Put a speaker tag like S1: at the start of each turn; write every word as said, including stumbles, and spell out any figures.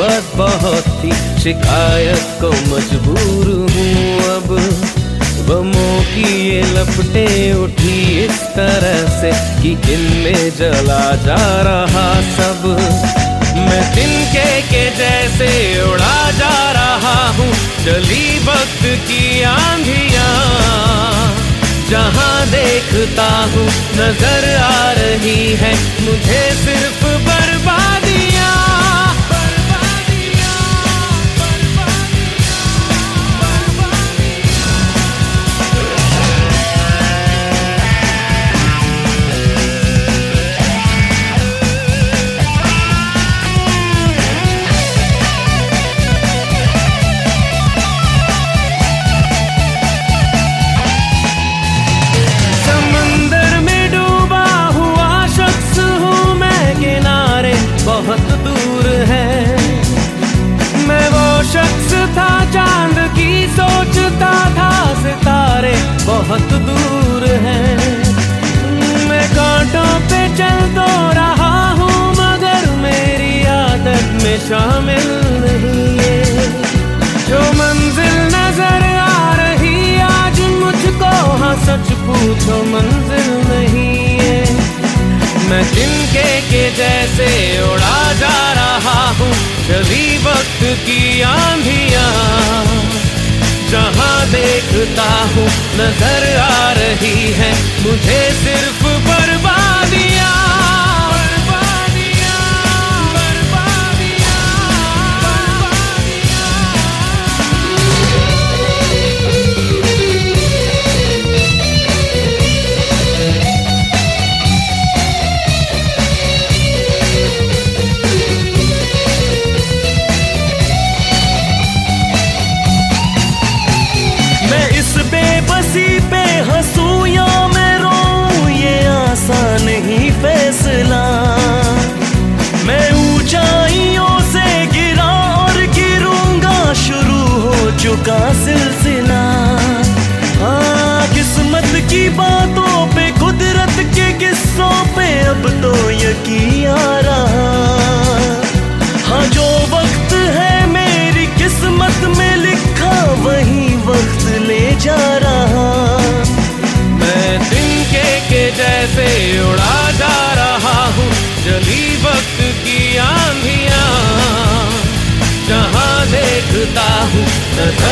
S1: मोहब्बत बहुत थी, शिकायत को मजबूर हूँ अब। गमों की ये लपटें उठी इस तरह से कि इनमें जला जा रहा सब। मैं तिनके के जैसे उड़ा जा रहा हूँ, चली वक्त की आंधियाँ। जहाँ देखता हूँ नजर आ रही है मुझे सिर्फ बर्बादियाँ। बहुत दूर है मैं वो शख्स था, चांद की सोचता था, सितारे बहुत दूर हैं। मैं कांटों पे चल तो रहा हूँ मगर मेरी आदत में शामिल नहीं है। जो मंजिल नजर आ रही आज मुझको, हाँ सच पूछो मंजिल नहीं है। मैं तिनके के जैसे उड़ा जा रहा हूँ, चली वक्त की आंधियाँ। जहाँ देखता हूँ नजर आ रही है मुझे सिर्फ बर्बादियाँ।
S2: बेबसी पे हंसूं या मैं रोऊं ये आसान नहीं फैसला। मैं ऊंचाइयों से गिरा और गिरूंगा, शुरू हो चुका सिलसिला। हाँ किस्मत की बातों पे, कुदरत के किस्सों पे अब तो यकीन आ रहा। हाँ जो वक्त है मेरी किस्मत में लिखा वही वक्त ले जा रहा।
S1: मैं तिनके के जैसे उड़ा जा रहा हूँ, जली वक्त की आंधियाँ। जहाँ देखता हूँ